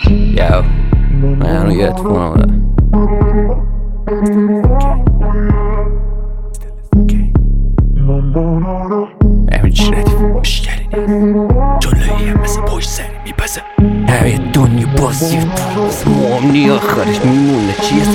Yo, من هنو یه اتفاق نموده همین چی ردیف مشکلی نه جلویی هم مثل پشت سری میپسه همه دنیا بازی پاس موامنی آخرش میمونه چیه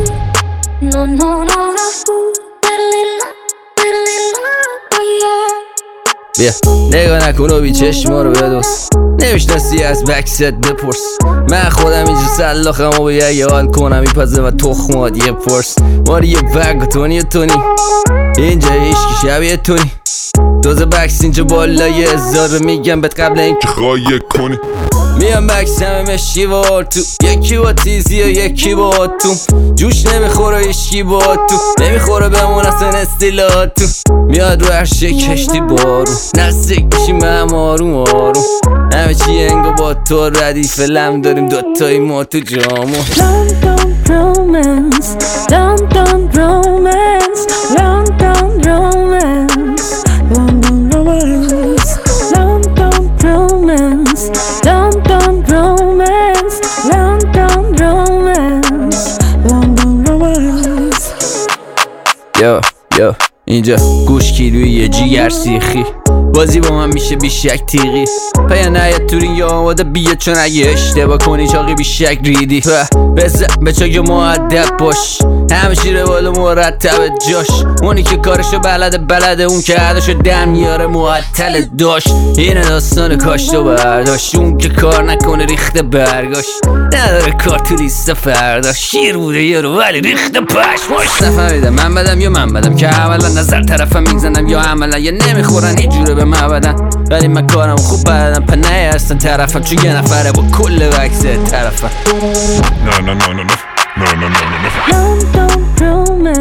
بیا نگاه نکن و بی چشما رو بدوس نمیشناسی از بکست بپرس من خودم اینجا سلاخم و به یه حال کنم میپزه و تخمات یه پرس ماری یه بگ و تونی اینجا عشقی شبیه تونی دوز بکس اینجا بالای هزار رو میگم بهت قبل این که خواهی کنی میام بکس همه مشکی با تو یکی با تیزی و یکی با تو جوش نمیخوره اشکی با تو نمیخوره بمون اصلا استیلاتو میاد رو عرشه کشتی بارو نزدیک میشیم هم آروم آروم همه چی انگا با تو ردیف لم داریم دوتایی ما تو جامو London romance, London romance, London romance, London romance, London romance, London romance, London romance, London romance. یا اینجا گوش کیلوی یه جیگر سیخی بازی با من میشه بیشک تیغی پیا نیاد تورین یا آماده بیه چون اگه اشتباه کنی چاقی بیشک ریدی بزن به چاک مؤدب باش همه شیره بالا مرتب جاش اونی که کارشو بلده اون که عدشو دم میاره معطل داشت اینه داستان کاشت و برداشت اون که کار نکنه ریخته برگاش نداره کار تو لیست فردا شیر بوده یه رو ولی ریخته پشماش نفهمیدم من بدم یا من بدم که عملا نظر طرفم میزنم یا عملا یا نمیخورن هیچ جوره به من بدن ولی من کارم خوب بلدم پنه هستن طرفم چون یه نفره با کل وکس طرفم London romance.